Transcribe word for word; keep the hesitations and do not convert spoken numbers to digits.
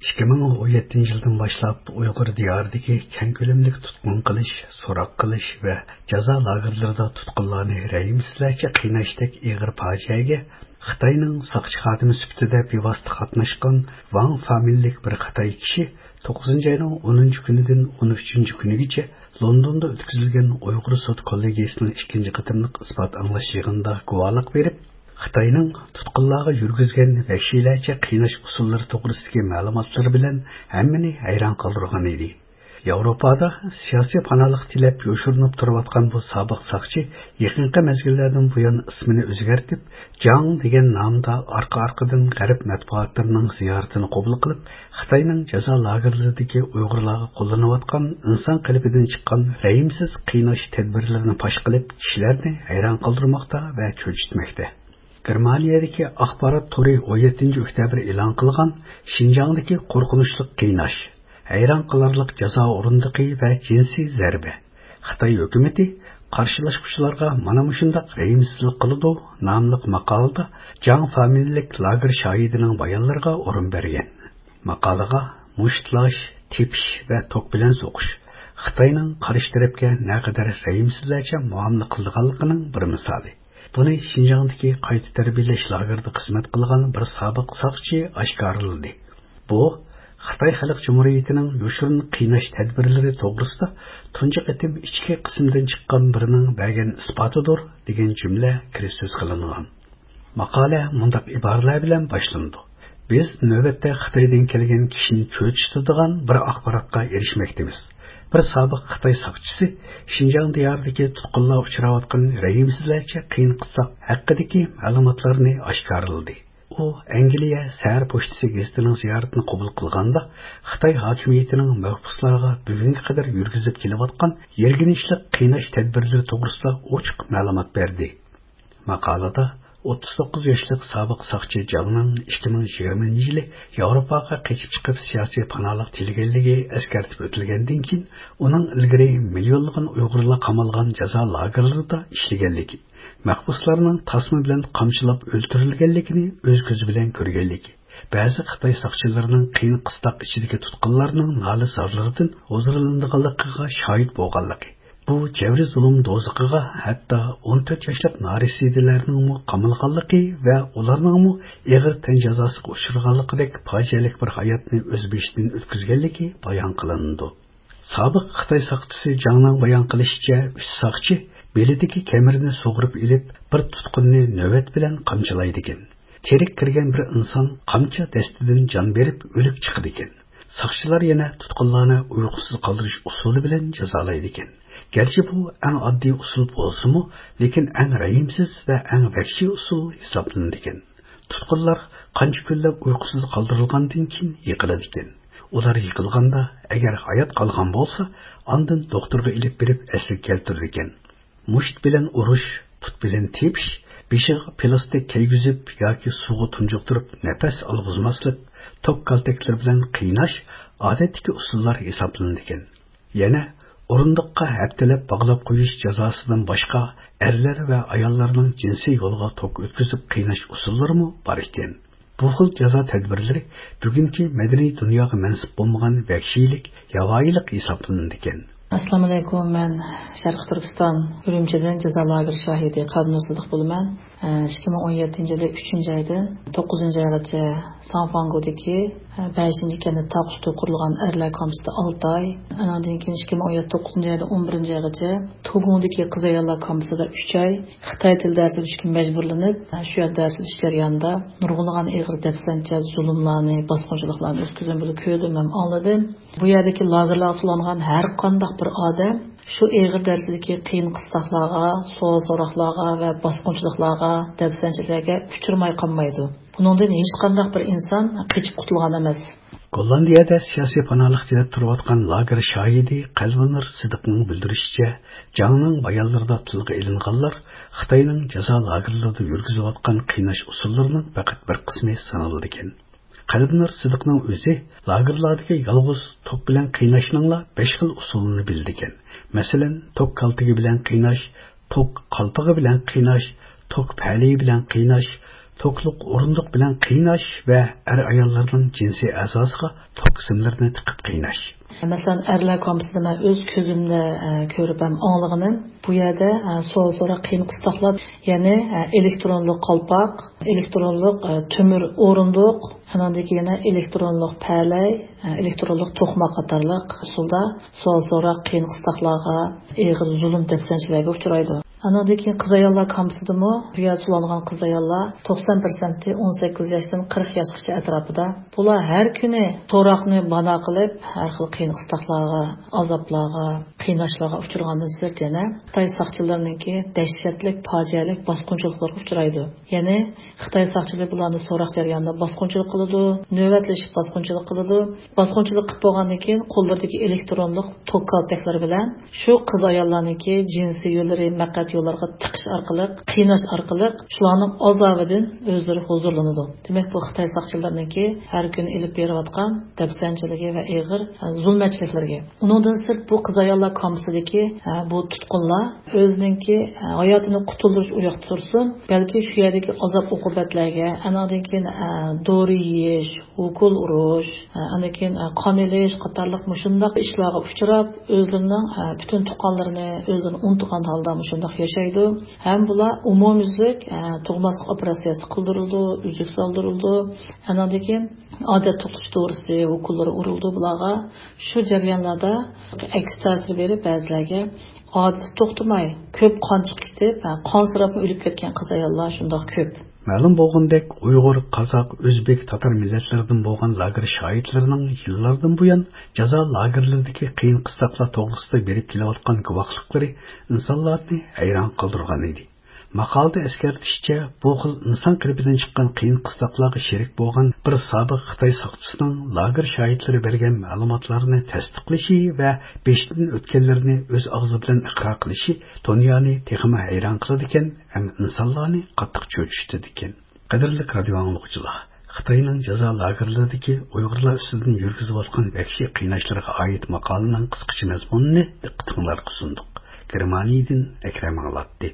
ikki ming o'n yettinchi yildan boshlab Uyg'ur diyoridagi keng ko'lamli tutqun qilish, so'roq qilish va jazo lagerlarida tutqunlarni rəhimsizlarcha qiynashdek ig'ir fojiaga Xitoyning saqchi xodimi sifatida bevosita qatnashgan Wang familiyalik bir Xitoy kishi to'qqizinchi ayning o'ninchi kunidan o'n uchinchi kunigacha Londonda o'tkazilgan Uyg'ur sud kollegiyasining ikkinchi qatimliq isbot anglash yig'inida guvohlik berib, Xitoyning tutqunlarga yurgizgan vahshiylarcha qiynash usullari to'g'risidagi ma'lumotlar bilan hammani hayron qoldirgan edi. Yevropada siyosiy panohlik tilab yo'shirinib turayotgan bu sobiq saqchi yaqinqi mezgillardan buyon ismini o'zgartib, Jang degan nomda orqa-orqadan g'arb matbuotlarining ziyoratini qabul qilib, Xitoyning jazo lagerlaridagi Uyg'urlarga qo'llanayotgan inson qalbidan chiqqan rəhimsiz qiynash tadbirlarini fosh qilib, kishilarni hayron qoldirmoqda va cho'chitmoqda. Germaniyadagi axborot turi o'n yettinchi oktyabr e'lon qilgan Xinjiangdagi qo'rqinchli qiynash, hayron qolarliq jazo o'rindiqi va jinsiy zarba. Xitoy hukumatı qarshilashuvchilarga mana shunday rəhimsizlik qiladi nomli maqolada Jang familiyalik lager shohidining bayonlariga o'rin bergan. Maqolaga mushtlash, tepish va tok bilan so'qish Xitoyning qarshi tarafga naqadar rəhimsizlarcha muomala qilganligining bir misoli. Buni Xinjiangdagi qayta tarbiyalash lagerida xizmat qilgan bir sobiq saqchi oshkorladi. Bu Xitoy Xalq Cumhuriyetining yoshirin qiynash tadbirlari to'g'risida tunji qatim ichki qismdan chiqqan birining bergan isbotidir degan jumla kirib qilingan. Maqola mundaq iboralar bilan boshlandi. Biz navbatda Xitoydan kelgan kishini cho'chitadigan bir axborotga erishmoqdamiz. Bir sobiq Xitoy saqchisi Xinjiang diyoridagi tutqunlar uchrayotgan rəhimsizlarcha qiyin qissoq haqidagi ma'lumotlarni oshkorladi. U Angliya Sahar pochtasi gazetining ziyoratini qabul qilganda Xitoy hokimiyatining mahbuslarga bugunga qadar yurgizib kelayotgan yerginishli qiynash tadbirlari to'g'risida ochiq ma'lumot berdi. Maqolada o'ttiz to'qqiz yoshli sobiq saqchi Jangning ikki ming yigirmanchi yili Yevropaga qochib chiqib siyosiy panohlik tilaganligi eskartib o'tilgandan keyin uning ilgari millionlagan Uyg'urlar qamalgan jazo lagerlarida ishlaganligi, mahbuslarning tasma bilan qamchilab o'ldirilganligini o'z ko'zi bilan ko'rganligi, ba'zi Xitoy saqchilarining qiyin qistoq ichidagi tutqunlarning nola zorlaridan o'ziriladiganligiga shohid bo'lganligi, bu jabri zulm do'zaqiga hatto o'n to'rt yoshlik narisidalarning qamalganligi va ularning og'ir tan jazosiga uchraganligidek fojialik bir hayotni o'z beshidan o'tkazganligi bayon qilindi. Sobiq Xitoy saqchisi Jangning bayon qilishicha, uch saqchi belidagi kamirini sug'urib ilib, bir tutqunni navbat bilan qamchilaydi ekan. Terik kirgan bir inson qamchi dastidan jon berib o'lib chiqadi ekan. Saqchilar yana tutqunlarni uyqusiz qoldirish usuli bilan jazolaydi ekan. Gerçi bu en addi usul bo'lsa-mu, lekin en rəhimsiz va en vahshiy usul hisoblanadi ekan. Tutqunlar qancha kunlab uyqusiz qoldirilgandan keyin yiqiladi ekan. Ular yiqilganda agar hayot qolgan bo'lsa, ondan doktorga ilib berib asl keltirdi ekan. Musht bilan urush, put bilan tepish, beshiga plastik kiygizib yoki suvga tunjuqtirib nafas olg'izmaslik, tok kaltaklar bilan qiynash odatdagi usullar hisoblanadi ekan. Yana o'rindiqqa haftalab bog'lab qo'yish jazosidan boshqa erlar va ayollarning jinsiy yo'lga tok o'tkazib qiynash usullari bor ekan. Bu xil jazo tadbirlari bugungi madaniy dunyoga mansub bo'lmagan vahshiylik, yovvoyilik hisoblanadi ekan. Assalomu alaykum, men Sharq Turkiston Urumchidan jazo lageri shohidi Qadimov Sidiq bo'laman. ikki ming o'n yettinchi yil uchinchi oydan to'qqizinchi oygacha Sanfangodagi beshinchi kanda taqishda qurilgan erlar kampusida olti oy, andan keyin ikki ming o'n yetti to'qqizinchi oyda o'n birinchi oygacha Tugundagi qiz ayollar kampusida uch oy Xitoy tili dars o'qishga majburlanib, shu yerda dars o'qish jarayonida nurg'unlagan ig'ir dafsancha zulmlarni, bosqinchiliklarni o'z ko'zim bilan ko'rdim, ham angladim. Bu yerdagi lagerlarga so'langan har qanday bir odam shu ig'ir darsidagi qiyin qistoqlarga, savol so'roqlarga va bosqinchiliklarga, dafsanchiliklarga uchramay qolmaydi. Buningdan hech qanday bir inson qochib qutulgan emas. Gollandiyada siyosiy panohlik tilab turayotgan lager shohidi Qalbinur Sidiqning bildirishicha, Jangning bayonlarida tilga ilinganlar Xitoyning jazo lagerlarida yurgizayotgan qiynash usullarining faqat bir qismi sanaladi ekan. Qalbinur Sidiqning o'zi lagerlardagi yolg'iz tok bilan qiynashning besh xil usulini bildi ekan. Masalan, tok kaltigi bilan qiynash, tok qalpig'i bilan qiynash, tok pali bilan qiynash, to'qliq o'rindiq bilan qiynash va er ayollarning jinsiy a'zosiga tok qismlarini tiqib qiynash. Masalan, erlar kampusida men o'z ko'zimda ko'rib ham anglaganim, bu yerda so'z-so'ra qiyin qistaqlab, ya'ni elektronlik qalpoq, elektronlik temir o'rindiq, anandagi yana elektronlik palay, elektronlik to'qma qatorliq usulda so'z-so'ra qiyin qistaqlarga, eg'ir zulm dafsanchilarga uchraydi. Anadaki qiz ayollar kampusida-mu buya sulangan qiz ayollar to'qson foiz o'n sakkiz yoshdan qirq yoshgacha atrofida. Bular har kuni to'roqni bana qilib, har xil qiyin qistaqlarga, azoblarga, qiynashlarga uchragandan sirt yana Xitoy saqchilarininki dahshatlik, fojialik bosqinchiliklarga uchraydi. Ya'ni Xitoy saqchilari bularni so'roq jarayonida bosqinchilik qiladi, navbatlashib bosqinchilik qiladi. Bosqinchilik qilib bo'lgandan keyin qo'llaridagi elektronlik tok kaltaklari bilan shu qiz ayollarniki jinsiy yo'llari maqat yo'llarga tiqish orqali, qiynash orqali shularning azobidan o'zlari huzurlanadi. Demak, bu Xitoy saqchilariniki har kuni ilib berayotgan dafsanchiligi va eg'ir zulmatchiliklarga. Uningdan sirt bu qiz ayollar kampusidagi bu tutqunlar o'zininki hayotini qutuldirish uyoqda tursin, balki shu yerdagi azob uqubatlarga, anadan keyin dori yeyish, ukol urish, anadan keyin qon elish qatorliq mushundaq ishlarga uchrab, o'zlarining butun tuqqanlarini o'zlarini unutgan holda mushundaq yashaydi. Ham bular umumyuzlik tug'maslik operatsiyasi qildirildi, uzuk soldirildi. Anadan keyin odat to'qlish to'g'risi ukollari urildi bularga. Shu jarayonlarda aks ta'sir berib ba'zilarga odat to'xtamay ko'p qon chiqib ketib, qansirab o'lib ketgan qiz ayollar shundoq ko'p. Ma'lum bo'lgandek, Uyg'ur, Qozoq, O'zbek, Tatar millatlaridan bo'lgan lager shohidlarining yillardan buyon jazo lagerlaridagi qiyin qistoqlar to'g'risida berib kelayotgan guvohliklari insonlarni hayron qoldirgan edi. Maqolada eskartishicha, bu xil inson qalbidan chiqqan qiyin qistoqlarga sherik bo'lgan bir sobiq Xitoy soqchisining lager shohidlari bergan ma'lumotlarni tasdiqlashi va beshdan o'tganlarni o'z og'zi bilan iqror qilishi dunyoni texmi hayron qiladi ekan, ham insonlarni qattiq cho'chitdi ekan. Qadrli radio anglovchilar, Xitoyning jazo lagerlaridagi Uyg'urlar ustidan yurgizayotgan vahshiy qiynashlarga oid maqolaning qisqacha mazmunini diqqatingizga sundik. Germaniyadan Akram anglatdi.